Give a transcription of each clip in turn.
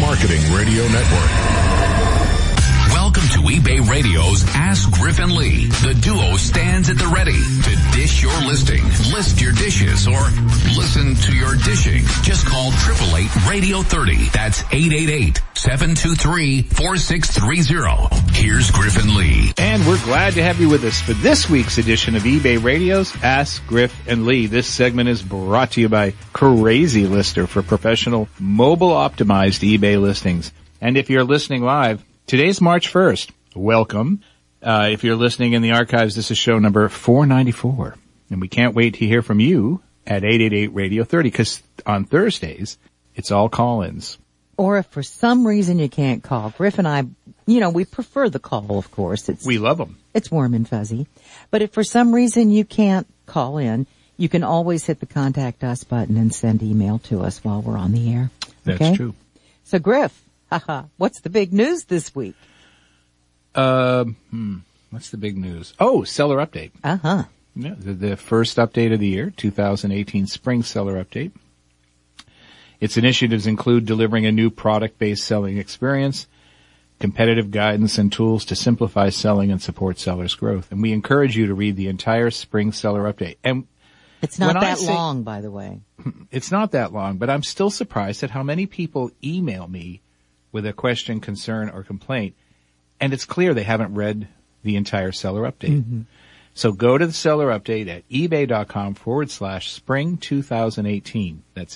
Marketing Radio Network. Welcome to eBay Radio's Ask Griffin Lee. The duo stands at the ready to dish your listing, list your dishes, or listen to your dishing. Just call 888-Radio-30. That's 888-723-4630. Here's Griffin Lee. And we're glad to have you with us for this week's edition of eBay Radio's Ask Griff and Lee. This segment is brought to you by Crazy Lister for professional mobile optimized eBay listings. And if you're listening live, today's March 1st. Welcome. If you're listening in the archives, this is show number 494. And we can't wait to hear from you at 888-Radio-30 because on Thursdays, it's all call-ins. Or if for some reason you can't call, Griff and I, we prefer the call, of course. We love them. It's warm and fuzzy. But if for some reason you can't call in, you can always hit the Contact Us button and send email to us while we're on the air. Okay? That's true. So, Griff, what's the big news this week? What's the big news? Oh, seller update. Uh-huh. Yeah, the first update of the year, 2018 Spring Seller Update. Its initiatives include delivering a new product-based selling experience, competitive guidance and tools to simplify selling and support sellers' growth. And we encourage you to read the entire Spring Seller Update. And it's not that long, by the way. It's not that long, but I'm still surprised at how many people email me with a question, concern, or complaint. And it's clear they haven't read the entire Seller Update. Mm-hmm. So go to the Seller Update at ebay.com/spring 2018. That's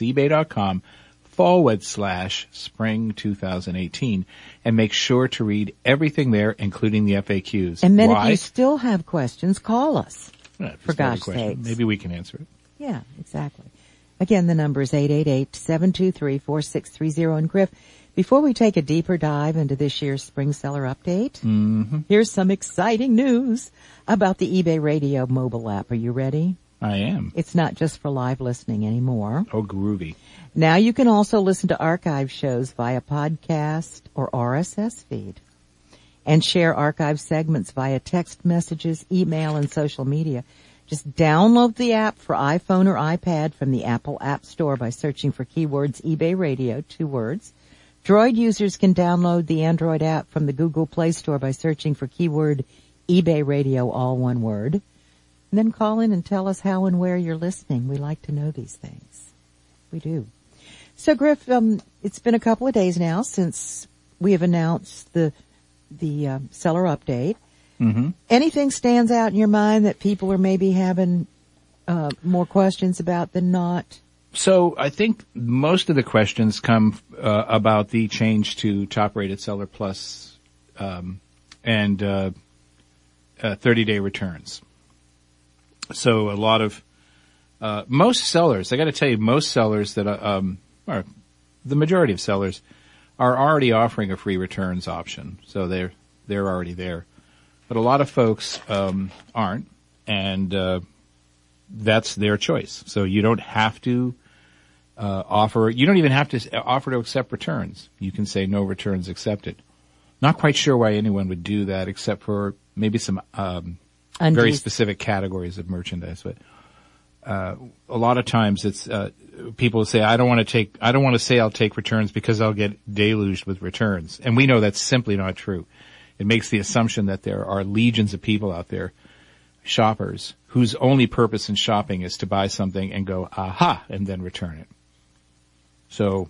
ebay.com/spring 2018. And make sure to read everything there, including the FAQs. And then if you still have questions, call us. For gosh sakes. Maybe we can answer it. Yeah, exactly. Again, the number is 888-723-4630. And Griff, before we take a deeper dive into this year's Spring Seller Update, here's some exciting news about the eBay Radio mobile app. Are you ready? I am. It's not just for live listening anymore. Oh, groovy. Now you can also listen to archive shows via podcast or RSS feed and share archive segments via text messages, email, and social media. Just download the app for iPhone or iPad from the Apple App Store by searching for keywords eBay Radio, 2 words. Droid users can download the Android app from the Google Play Store by searching for keyword eBay Radio, all one word. And then call in and tell us how and where you're listening. We like to know these things. We do. So, Griff, it's been a couple of days now since we have announced the seller update. Mm-hmm. Anything stands out in your mind that people are maybe having more questions about than not? So I think most of the questions come about the change to top-rated Seller Plus and 30-day returns. So a lot of most sellers, I got to tell you, most sellers that or the majority of sellers are already offering a free returns option. So they're already there. But a lot of folks aren't, and that's their choice. So you don't have to you don't even have to offer to accept returns. You can say no returns accepted. Not quite sure why anyone would do that except for maybe some very specific categories of merchandise. But a lot of times it's people say, I don't want to say I'll take returns because I'll get deluged with returns. And we know that's simply not true. It makes the assumption that there are legions of people out there, shoppers, whose only purpose in shopping is to buy something and go, aha, and then return it. So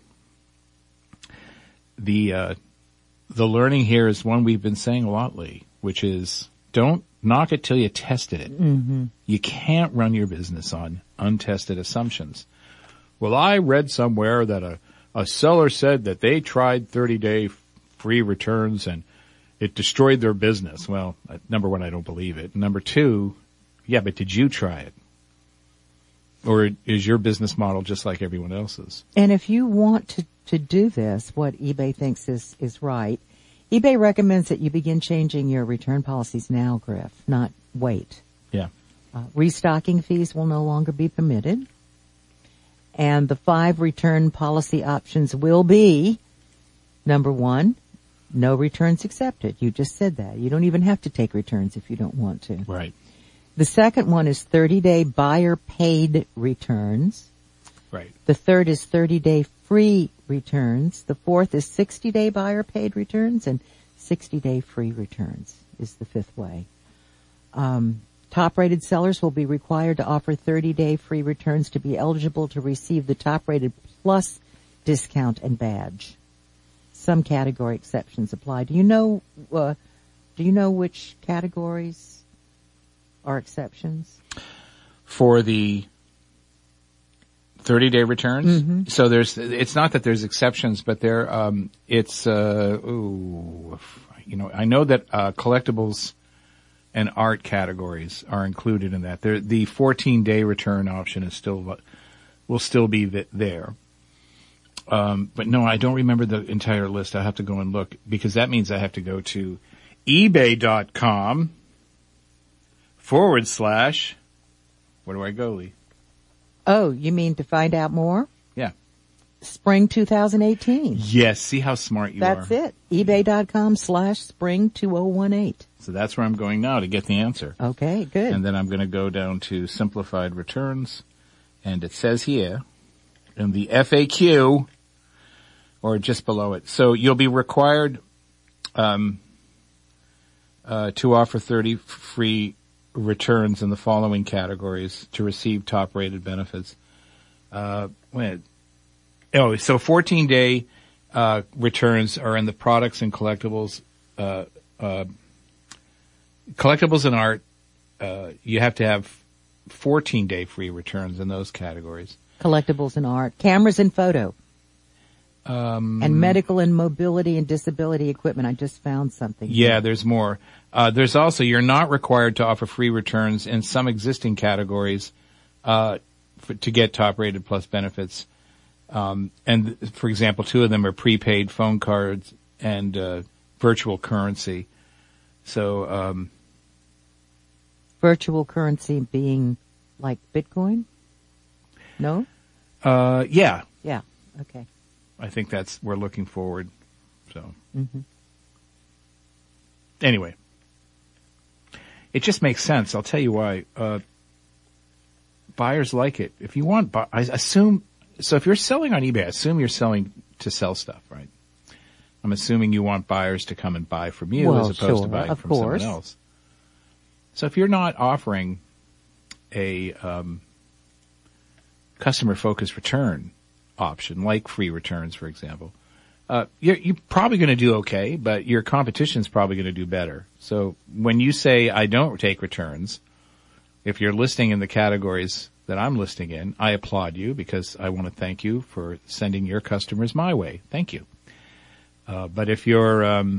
the learning here is one we've been saying a lot, Lee, which is don't knock it till you tested it. Mm-hmm. You can't run your business on untested assumptions. Well, I read somewhere that a seller said that they tried 30-day free returns and it destroyed their business. Well, number one, I don't believe it. Number two, yeah, but did you try it? Or is your business model just like everyone else's? And if you want to do this, what eBay thinks is right, eBay recommends that you begin changing your return policies now, Griff, not wait. Yeah. Restocking fees will no longer be permitted. And the 5 return policy options will be, number 1, no returns accepted. You just said that. You don't even have to take returns if you don't want to. Right. The second one is 30-day buyer-paid returns. Right. The third is 30-day free returns. The fourth is 60-day buyer-paid returns, and 60-day free returns is the fifth way. Top-rated sellers will be required to offer 30-day free returns to be eligible to receive the top-rated plus discount and badge. Some category exceptions apply. Do you know which categories are exceptions? For the 30-day returns? Mm-hmm. So it's not that there's exceptions, but I know that collectibles and art categories are included in that. The 14-day return option will still be there. But no, I don't remember the entire list. I have to go and look, because that means I have to go to ebay.com / where do I go, Lee? Oh, you mean to find out more? Yeah. Spring 2018. Yes, see how smart you are. That's it. ebay.com / spring 2018. So that's where I'm going now to get the answer. Okay, good. And then I'm going to go down to simplified returns, and it says here in the FAQ, or just below it. So you'll be required to offer 30 free returns in the following categories to receive top-rated benefits. So 14-day returns are in the products and collectibles. Collectibles and art, you have to have 14-day free returns in those categories. Collectibles and art, cameras and photo, and medical and mobility and disability equipment. I just found something. Yeah, there's more. There's also, you're not required to offer free returns in some existing categories to get top-rated plus benefits. And for example, two of them are prepaid phone cards and virtual currency. So virtual currency being like Bitcoin? No? Yeah. Yeah. Okay. I think we're looking forward. So. Mm-hmm. Anyway. It just makes sense. I'll tell you why. Buyers like it. If you want, I assume, so if you're selling on eBay, I assume you're selling to sell stuff, right? I'm assuming you want buyers to come and buy from you as opposed to buying from someone else. So if you're not offering a customer-focused return option, like free returns, for example, you're probably going to do okay, but your competition's probably going to do better. So when you say, I don't take returns, if you're listing in the categories that I'm listing in, I applaud you, because I want to thank you for sending your customers my way. Thank you. But if you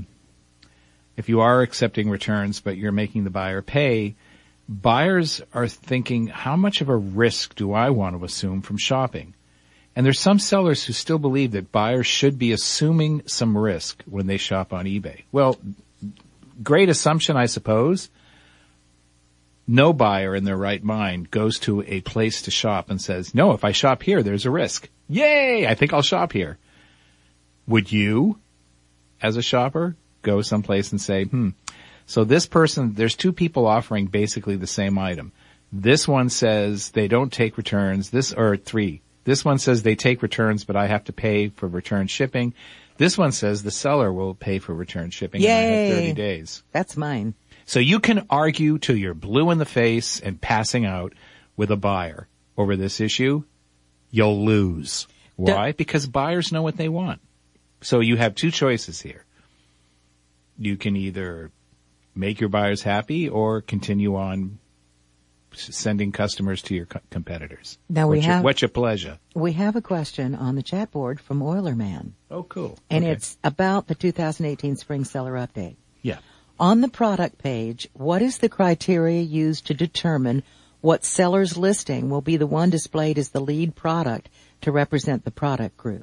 are accepting returns, but you're making the buyer pay, buyers are thinking, how much of a risk do I want to assume from shopping? And there's some sellers who still believe that buyers should be assuming some risk when they shop on eBay. Well, great assumption, I suppose. No buyer in their right mind goes to a place to shop and says, no, if I shop here, there's a risk. Yay! I think I'll shop here. Would you, as a shopper, go someplace and say, so this person, there's two people offering basically the same item. This one says they don't take returns, three. This one says they take returns, but I have to pay for return shipping. This one says the seller will pay for return shipping. Yay. And I have 30 days. That's mine. So you can argue till you're blue in the face and passing out with a buyer over this issue. You'll lose. Why? Because buyers know what they want. So you have two choices here. You can either make your buyers happy or continue on sending customers to your competitors. Now what's your pleasure? We have a question on the chat board from Oilerman. Oh, cool. And okay. It's about the 2018 Spring Seller Update. Yeah. On the product page, what is the criteria used to determine what seller's listing will be the one displayed as the lead product to represent the product group?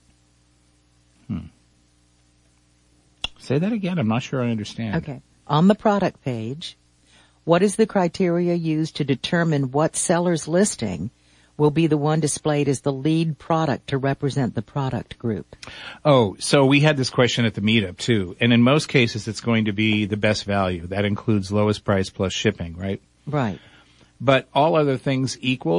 Say that again. I'm not sure I understand. Okay. On the product page, what is the criteria used to determine what seller's listing will be the one displayed as the lead product to represent the product group? Oh, so we had this question at the meetup too. And in most cases, it's going to be the best value. That includes lowest price plus shipping, right? Right. But all other things equal,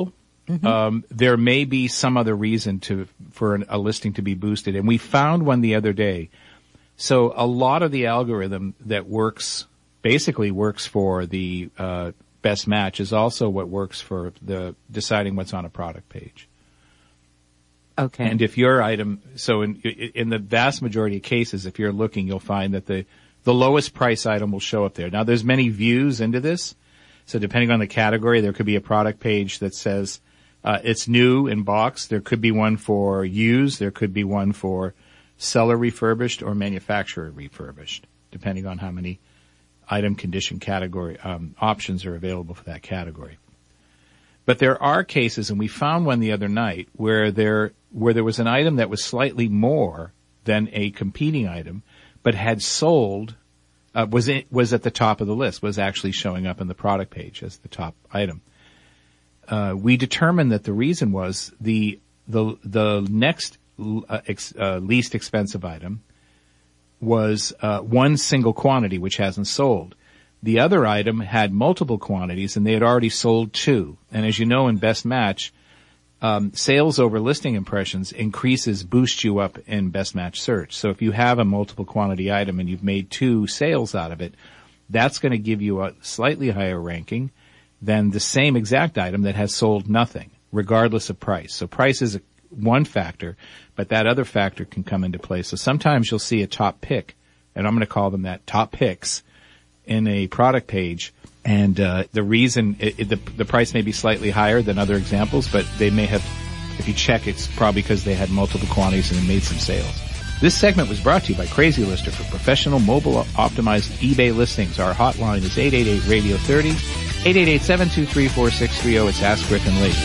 there may be some other reason for a listing to be boosted. And we found one the other day. So a lot of the algorithm that basically works for the best match is also what works for the deciding what's on a product page. Okay. And if your item, so in the vast majority of cases, if you're looking, you'll find that the lowest price item will show up there. Now, there's many views into this. So depending on the category, there could be a product page that says it's new in box. There could be one for used. There could be one for seller refurbished or manufacturer refurbished, depending on how many item, condition, category options are available for that category. But there are cases, and we found one the other night, where there was an item that was slightly more than a competing item, but had sold, was at the top of the list, was actually showing up in the product page as the top item. We determined that the reason was the next least expensive item was one single quantity which hasn't sold. The other item had multiple quantities, and they had already sold 2. And as you know, in Best Match, sales over listing impressions boosts you up in Best Match search. So if you have a multiple quantity item and you've made 2 sales out of it, that's going to give you a slightly higher ranking than the same exact item that has sold nothing, regardless of price. So price is one factor, but that other factor can come into play. So sometimes you'll see a top pick, and I'm going to call them that, top picks, in a product page, and the reason the price may be slightly higher than other examples, but they may have, if you check, it's probably because they had multiple quantities and they made some sales. This segment was brought to you by Crazy Lister for professional mobile optimized eBay listings. Our hotline is 888-RADIO-30, 888-723-4630. It's Ask Griffin Lee.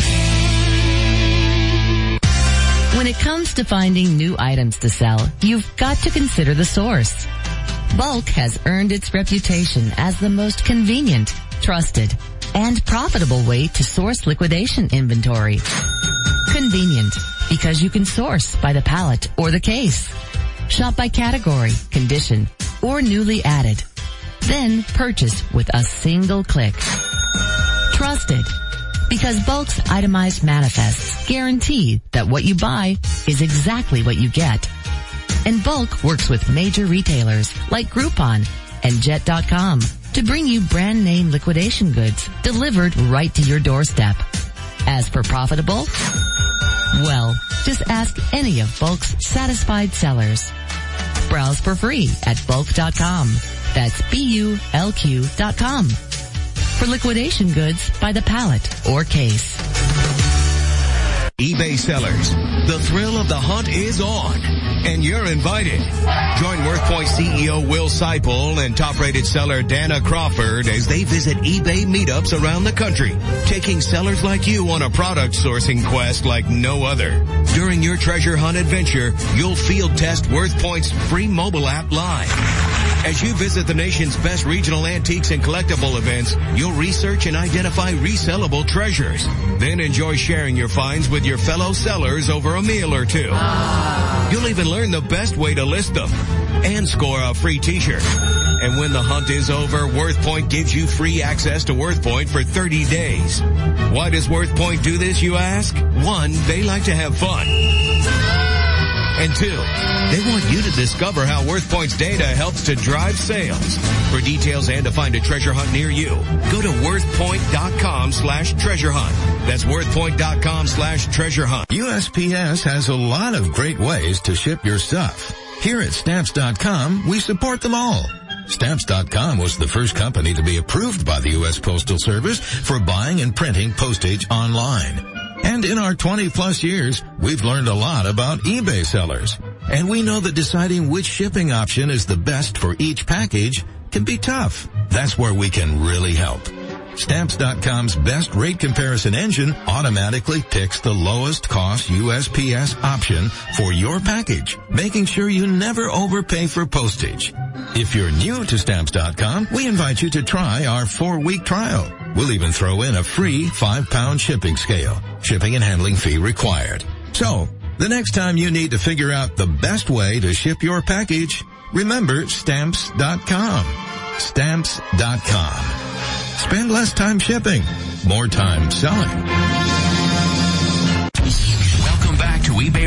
When it comes to finding new items to sell, you've got to consider the source. Bulk has earned its reputation as the most convenient, trusted, and profitable way to source liquidation inventory. Convenient, because you can source by the pallet or the case. Shop by category, condition, or newly added. Then purchase with a single click. Trusted, because Bulk's itemized manifests guarantee that what you buy is exactly what you get. And Bulk works with major retailers like Groupon and Jet.com to bring you brand name liquidation goods delivered right to your doorstep. As for profitable, well, just ask any of Bulk's satisfied sellers. Browse for free at Bulk.com. That's BULQ.com. For liquidation goods by the pallet or case. eBay sellers, the thrill of the hunt is on, and you're invited. Join WorthPoint CEO Will Seipel and top-rated seller Dana Crawford as they visit eBay meetups around the country, taking sellers like you on a product sourcing quest like no other. During your treasure hunt adventure, you'll field test WorthPoint's free mobile app live. As you visit the nation's best regional antiques and collectible events, you'll research and identify resellable treasures. Then enjoy sharing your finds with your fellow sellers over a meal or two. You'll even learn the best way to list them and score a free t-shirt. And when the hunt is over, WorthPoint gives you free access to WorthPoint for 30 days. Why does WorthPoint do this, you ask? 1, they like to have fun. And 2, they want you to discover how WorthPoint's data helps to drive sales. For details and to find a treasure hunt near you, go to worthpoint.com/treasure hunt. That's worthpoint.com/treasure hunt. USPS has a lot of great ways to ship your stuff. Here at Stamps.com, we support them all. Stamps.com was the first company to be approved by the U.S. Postal Service for buying and printing postage online. And in our 20-plus years, we've learned a lot about eBay sellers. And we know that deciding which shipping option is the best for each package can be tough. That's where we can really help. Stamps.com's best rate comparison engine automatically picks the lowest cost USPS option for your package, making sure you never overpay for postage. If you're new to Stamps.com, we invite you to try our 4-week trial. We'll even throw in a free 5-pound shipping scale. Shipping and handling fee required. So, the next time you need to figure out the best way to ship your package, remember Stamps.com. Stamps.com. Spend less time shipping, more time selling.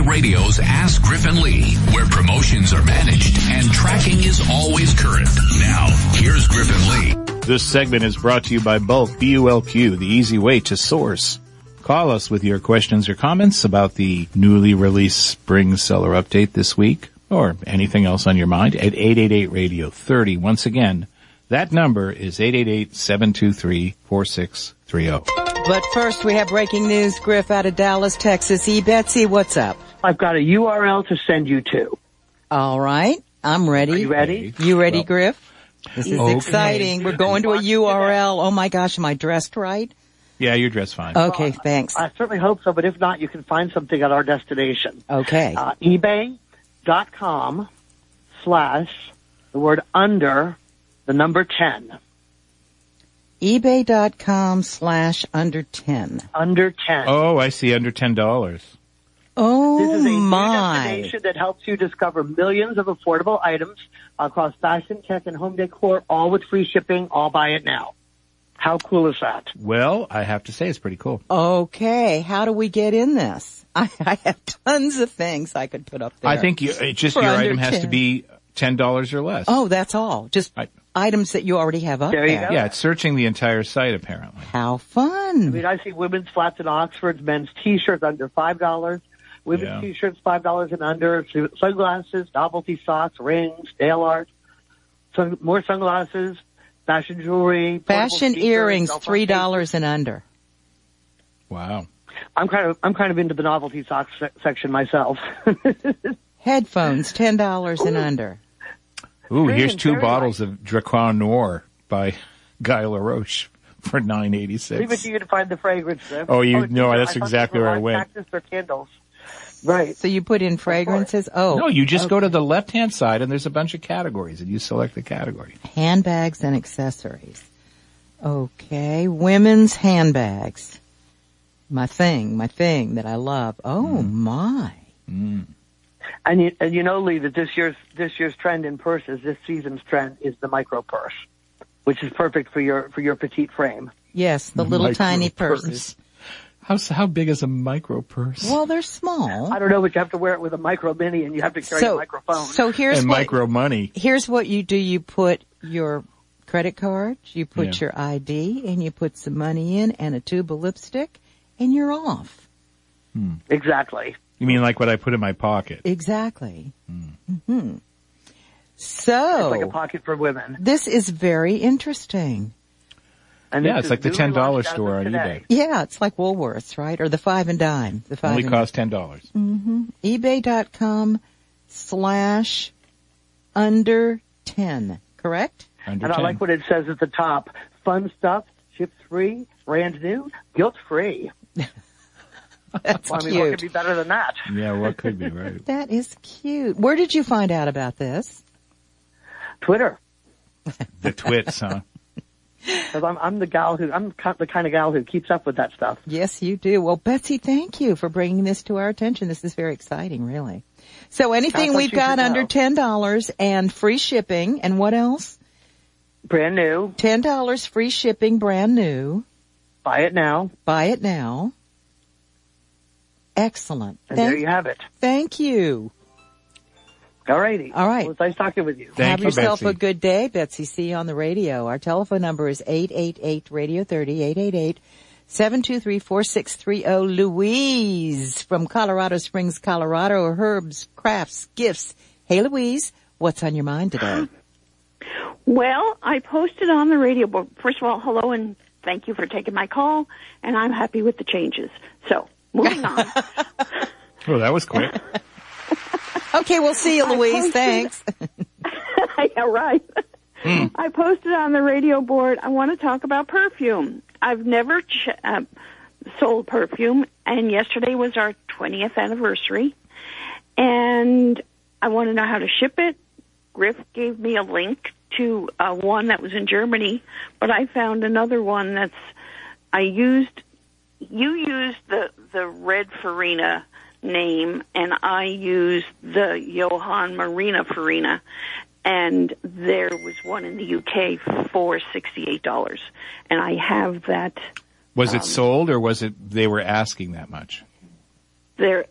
eBay Radio's Ask Griffin Lee, where promotions are managed and tracking is always current. Now, here's Griffin Lee. This segment is brought to you by Bulk, B-U-L-Q, the easy way to source. Call us with your questions or comments about the newly released spring seller update this week, or anything else on your mind, at 888-Radio-30. Once again, that number is 888-723-4630. But first, we have breaking news. Griff out of Dallas, Texas. Betsy, what's up? I've got a URL to send you to. All right. I'm ready. Are you ready? You ready, Griff? This is exciting. We're going to a URL. Oh my gosh, am I dressed right? Yeah, you're dressed fine. Okay, thanks. I certainly hope so, but if not, you can find something at our destination. Okay. eBay.com/ the word under the number 10. eBay.com/ under 10. Under 10. Oh, I see, under $10. Oh This is a new my. destination that helps you discover millions of affordable items across fashion, tech, and home decor, all with free shipping, all buy it now. How cool is that? Well, I have to say it's pretty cool. Okay, how do we get in this? I have tons of things I could put up there. I think it's just For your under item has 10. to be $10 or less. Oh, that's all. Just items that you already have up There you there. go. Yeah, it's searching the entire site apparently. How I fun. mean, I see women's flats and Oxfords, men's T-shirts under $5, women's Yeah. T-shirts $5 and under, sunglasses, novelty socks, rings, nail art, more sunglasses, fashion jewelry, portable Fashion speakers, earrings, cell phone cases. $3 and under. Wow. I'm kind of into the novelty socks section myself. Headphones, $10 and under. Ooh, Very here's 2 very bottles of Draquan Noir by Guy LaRoche for $9.86. Leave it to you to find the fragrance. Oh, you know, I that's thought exactly these were where I live went. cactus or candles. Right. So you put in fragrances? Oh. No, you just go to the left-hand side and there's a bunch of categories and you select the category. Handbags and accessories. Okay, women's handbags. My thing that I love. Oh my. Mm. And you know, Lee, that this year's trend in purses, this season's trend is the micro purse, which is perfect for your petite frame. Yes, the little Micro tiny purse. purses. How big is a micro purse? Well, they're small. I don't know, but you have to wear it with a micro mini, and you have to carry a microphone. So here's and what, micro money. Here's what you do. You put your credit card, you put Yeah. your ID, and you put some money in and a tube of lipstick, and you're off. Exactly. You mean like what I put in my pocket? Exactly. Mm-hmm. So, It's like a pocket for women. this is very interesting. And Yeah, this it's is like the newly $10 launched as store of on today. eBay. Yeah, it's like Woolworths, right? Or the 5 and dime. The 5 Only and costs $10. eBay.com/ under 10, correct? Under And 10. I like what it says at the top. Fun stuff, ships free, brand new, guilt free. That's Well, I mean, what cute. could be better than that? Yeah, what could be, right? That is cute. Where did you find out about this? Twitter. The twits, huh? Because I'm the kind of gal who keeps up with that stuff. Yes, you do. Well, Betsy, thank you for bringing this to our attention. This is very exciting, really. So anything That's what we've you got should under know. $10 and free shipping, and what else? Brand new. $10 free shipping, brand new. Buy it now. Buy it now. Excellent. And there you have it. Thank you. All righty. All right. Well, it's nice talking with you. Thank Have you, yourself Betsy. a good day, Betsy. See you on the radio. Our telephone number is 888-Radio-30, 888-723-4630. Louise from Colorado Springs, Colorado. Herbs, crafts, gifts. Hey, Louise, what's on your mind today? Well, I posted on the radio board. First of all, hello and thank you for taking my call, and I'm happy with the changes. So, moving on. Oh, that was quick. Okay, we'll see you, Louise. posted- Thanks. Yeah, right. I posted on the radio board, I want to talk about perfume. I've never sold perfume, and yesterday was our 20th anniversary, and I want to know how to ship it. Griff gave me a link to one that was in Germany, but I found another one you used the Red Farina name, and I used the Johann Marina Farina, and there was one in the UK for $68, and I have that. Was it sold or was it they were asking that much? There,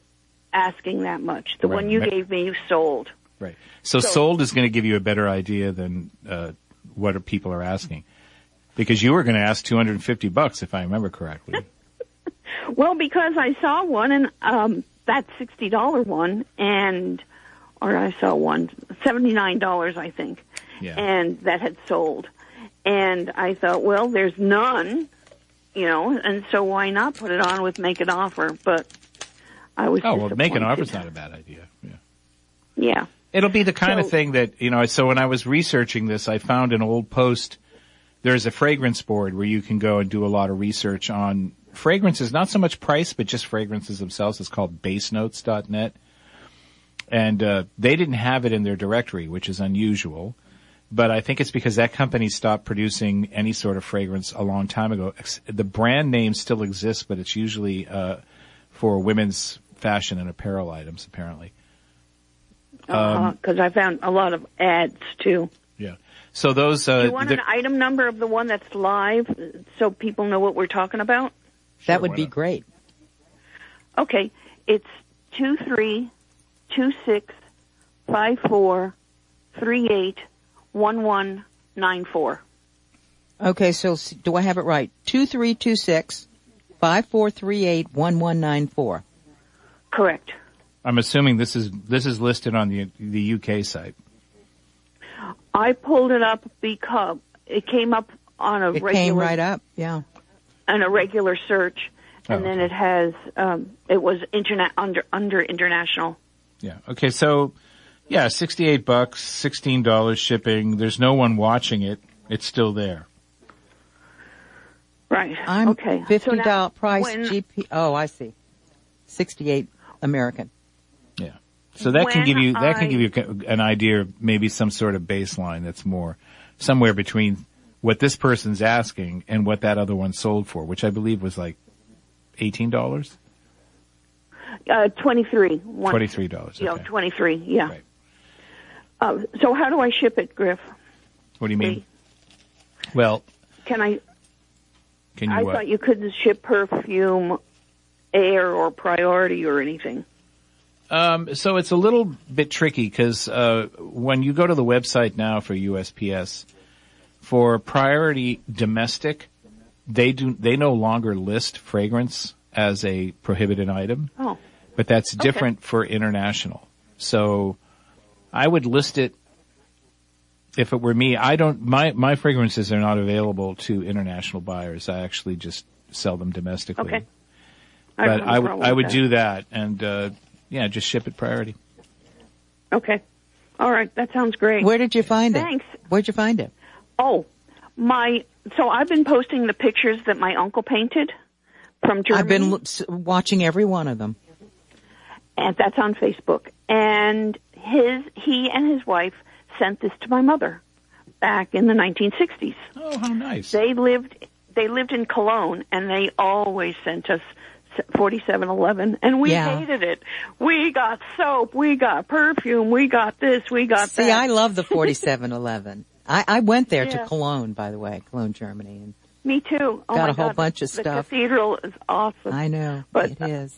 asking that much. The one you gave me, you sold. Right. So sold is going to give you a better idea than what people are asking, because you were going to ask $250 if I remember correctly. Well, because I saw one, and that $60 one, or I saw one $79, I think, and that had sold, and I thought, well, there's none, and so why not put it on with make an offer? But I was disappointed. Make an offer is not a bad idea. Yeah. It'll be the kind of thing that, so when I was researching this, I found an old post. There's a fragrance board where you can go and do a lot of research on fragrances, not so much price, but just fragrances themselves. It's called basenotes.net. And they didn't have it in their directory, which is unusual. But I think it's because that company stopped producing any sort of fragrance a long time ago. The brand name still exists, but it's usually for women's fashion and apparel items, apparently. Because I found a lot of ads, too. Yeah. So those... Do you want an item number of the one that's live so people know what we're talking about? That would be great. Okay. It's 232654381194. Okay, so do I have it right? 232654381194. Correct. I'm assuming this is listed on the UK site. I pulled it up because it came up on a regular... It came right up, yeah. On a regular search, and then it has, it was under international. Yeah, okay, so, $68, $16 shipping. There's no one watching it. It's still there. Right, okay. $50 so price GP, I see. 68 American. Yeah. So that can give you an idea of maybe some sort of baseline that's more somewhere between what this person's asking and what that other one sold for, which I believe was like $18. $23. $23. Okay. 23. Yeah. Right. So how do I ship it, Griff? What do you mean? Well, I thought you couldn't ship perfume, air, or priority or anything. So it's a little bit tricky because when you go to the website now for USPS, for priority domestic, they no longer list fragrance as a prohibited item. Oh. But that's different for international. So I would list it if it were me. My fragrances are not available to international buyers. I actually just sell them domestically. Okay. But I would do that and just ship it priority. Okay. All right. That sounds great. Where did you find it? Thanks. Where'd you find it? Oh, so I've been posting the pictures that my uncle painted from Germany. I've been watching every one of them. And that's on Facebook. And he and his wife sent this to my mother back in the 1960s. Oh, how nice. They lived in Cologne, and they always sent us 4711, and we hated it. We got soap, we got perfume, we got this, we got that. See, I love the 4711. I went there to Cologne, by the way, Cologne, Germany. And me too. Got a whole bunch of stuff. The cathedral is awesome. I know, but, it is.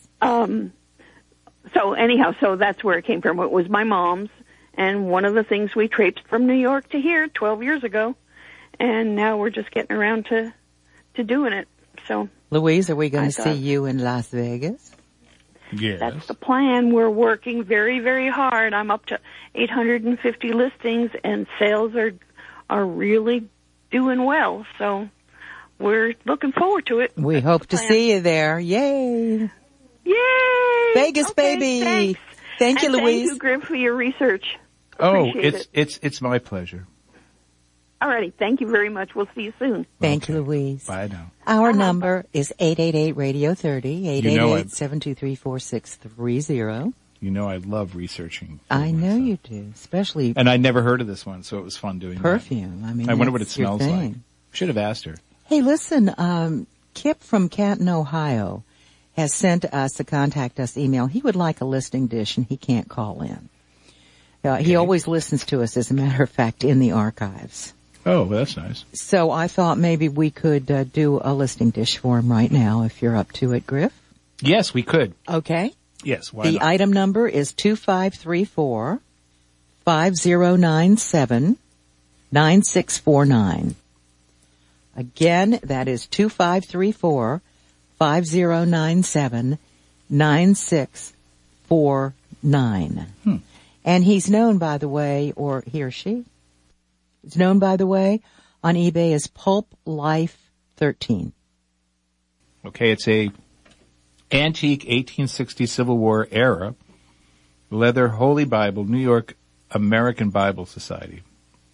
So anyhow, that's where it came from. It was my mom's, and one of the things we traipsed from New York to here 12 years ago, and now we're just getting around to doing it. So, Louise, are we going to see you in Las Vegas? Yes. That's the plan. We're working very, very hard. I'm up to 850 listings, and sales are really doing well. So we're looking forward to it. We hope to see you there. Yay! Yay! Vegas, baby! Thanks. Thank you, Louise. Thank you, Griff, for your research. It's my pleasure. All right. Thank you very much. We'll see you soon. Thank you, Louise. Bye now. Our number is 888-RADIO-30, 888-723-4630. You know I love researching. I know you do, especially... And I never heard of this one, so it was fun doing perfume. That. I wonder what it smells like. Should have asked her. Hey, listen, Kip from Canton, Ohio has sent us a contact us email. He would like a listing dish, and he can't call in. He always listens to us, as a matter of fact, in the archives. Oh, well, that's nice. So I thought maybe we could do a listing dish for him right now, if you're up to it, Griff. Yes, we could. Okay. Yes, why The not? item number is 2534-5097-9649. Again, that is 2534-5097-9649. And he's known, by the way, or he or she is known, by the way, on eBay as Pulp Life 13. Okay, it's a antique 1860 Civil War era leather Holy Bible, New York American Bible Society.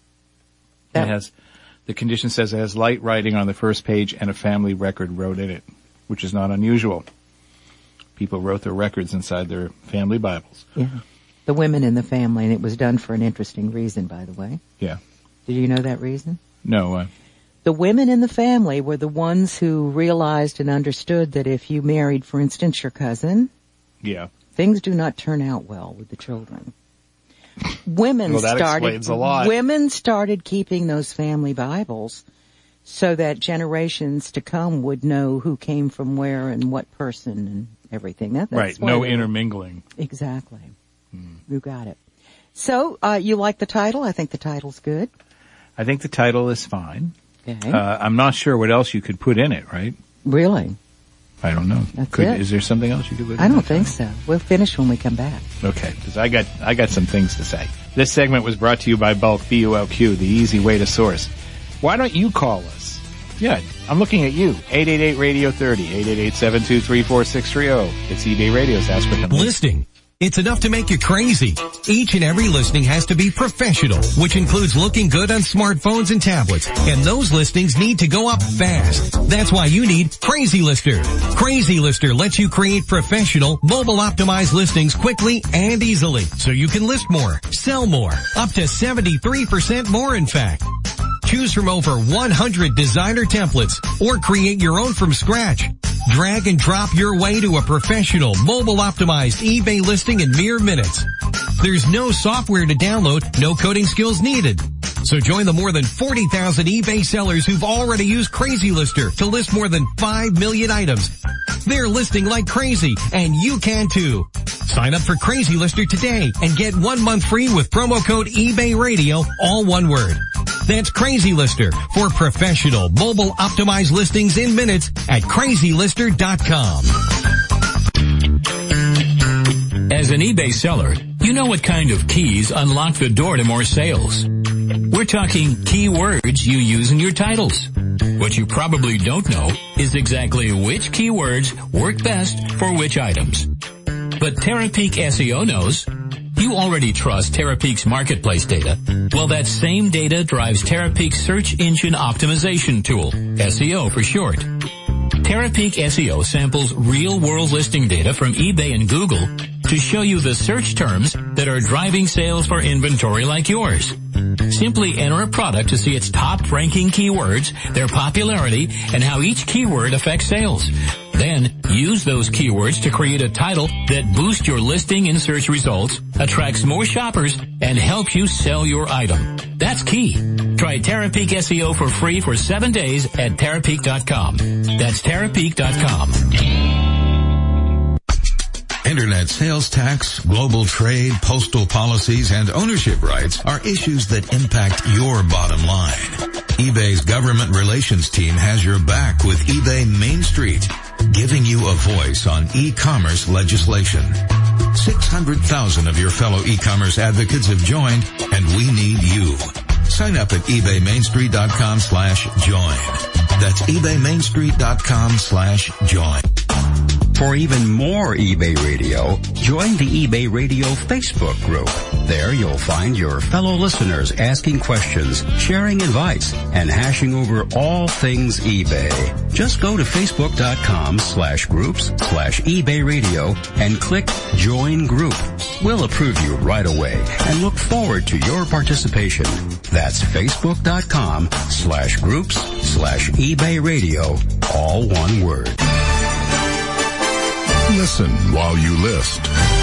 It has, the condition says it has light writing on the first page and a family record wrote in it, which is not unusual. People wrote their records inside their family Bibles. Yeah. The women in the family, and it was done for an interesting reason, by the way. Yeah. Did you know that reason? No. The women in the family were the ones who realized and understood that if you married, for instance, your cousin, Yeah. things do not turn out well with the children. Women Well, that explains a lot. Women started keeping those family Bibles so that generations to come would know who came from where and what person and everything. That's Right. why No they- intermingling. Exactly. You got it. So, you like the title? I think the title's good. I think the title is fine. Okay. I'm not sure what else you could put in it, right? Really? I don't know. That's it. Is there something else you could put in I it? don't think so. We'll finish when we come back. Okay, because I got some things to say. This segment was brought to you by Bulk, BULQ, the easy way to source. Why don't you call us? Yeah, I'm looking at you. 888-RADIO-30, 888-723-4630. It's eBay Radio's Ask Griffin. Listing. It's enough to make you crazy. Each and every listing has to be professional, which includes looking good on smartphones and tablets. And those listings need to go up fast. That's why you need Crazy Lister. Crazy Lister lets you create professional, mobile optimized listings quickly and easily. So you can list more, sell more, up to 73% more in fact. Choose from over 100 designer templates or create your own from scratch. Drag and drop your way to a professional, mobile optimized eBay listing in mere minutes. There's no software to download, no coding skills needed. So join the more than 40,000 eBay sellers who've already used Crazy Lister to list more than 5 million items. They're listing like crazy, and you can too. Sign up for Crazy Lister today and get 1 month free with promo code eBay Radio, all one word. That's Crazy Lister for professional, mobile optimized listings in minutes at crazylister.com. As an eBay seller, you know what kind of keys unlock the door to more sales. We're talking keywords you use in your titles. What you probably don't know is exactly which keywords work best for which items. But Terapeak SEO knows. You already trust Terapeak's marketplace data. Well, that same data drives Terapeak's search engine optimization tool, SEO for short. Terapeak SEO samples real-world listing data from eBay and Google to show you the search terms that are driving sales for inventory like yours. Simply enter a product to see its top-ranking keywords, their popularity, and how each keyword affects sales. Then, use those keywords to create a title that boosts your listing in search results, attracts more shoppers, and helps you sell your item. That's key. Try Terapeak SEO for free for 7 days at Terapeak.com. That's Terapeak.com. Internet sales tax, global trade, postal policies, and ownership rights are issues that impact your bottom line. eBay's government relations team has your back with eBay Main Street, giving you a voice on e-commerce legislation. 600,000 of your fellow e-commerce advocates have joined, and we need you. Sign up at ebaymainstreet.com/join. That's ebaymainstreet.com/join. For even more eBay Radio, join the eBay Radio Facebook group. There you'll find your fellow listeners asking questions, sharing advice, and hashing over all things eBay. Just go to facebook.com/groups/eBay Radio and click Join Group. We'll approve you right away and look forward to your participation. That's facebook.com/groups/eBay Radio, all one word. Listen while you list.